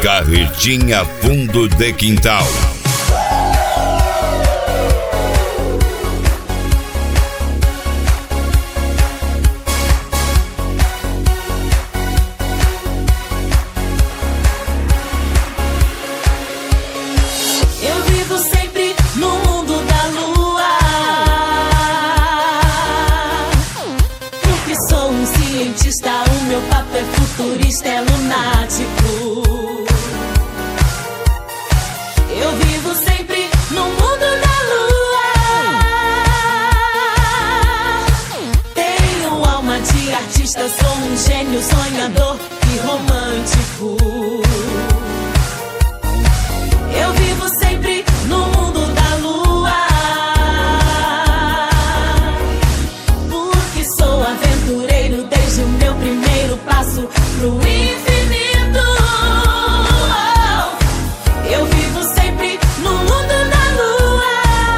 Carretinha Fundo de Quintal. Eu vivo sempre no mundo da lua, porque sou um cientista, o meu papo é futurista, é lunático. Eu vivo sempre no mundo da lua, tenho alma de artista, sou um gênio sonhador e romântico. Eu vivo sempre no mundo da lua, porque sou aventureiro desde o meu primeiro passo pro infinito. Eu vivo sempre no mundo da lua,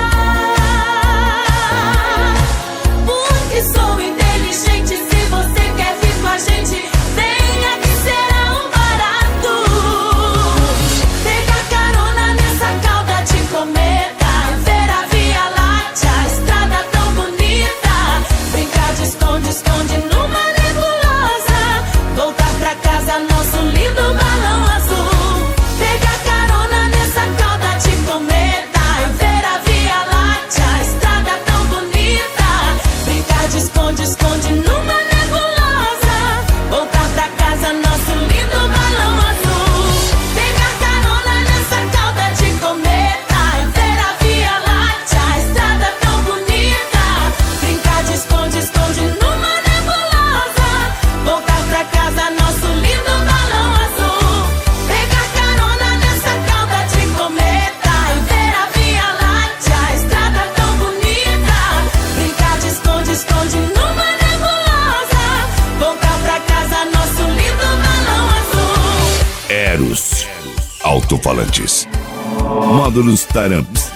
porque sou inteligente. Se você quer vir com a gente, venha que será um barato. Pegar carona nessa cauda de cometa, ver a Via Láctea, a estrada tão bonita, brincar de esconde-esconde numa nebulosa, voltar pra casa nosso lindo balão azul. Pegar carona nessa cauda de cometa, ver a Via Láctea, a estrada tão bonita, brincar de esconde-esconde numa nebulosa, voltar pra casa nosso lindo balão azul. Pegar carona nessa cauda de cometa, ver a Via Láctea, a estrada tão bonita, brincar de esconde-esconde numa nebulosa, voltar pra casa nosso lindo balão azul. Pegar carona nessa cauda de cometa, ver a Via Láctea, a estrada tão bonita, brincar de esconde-esconde numa nebulosa, voltar pra casa nosso lindo balão azul. Eros Alto-falantes, módulos Taramps,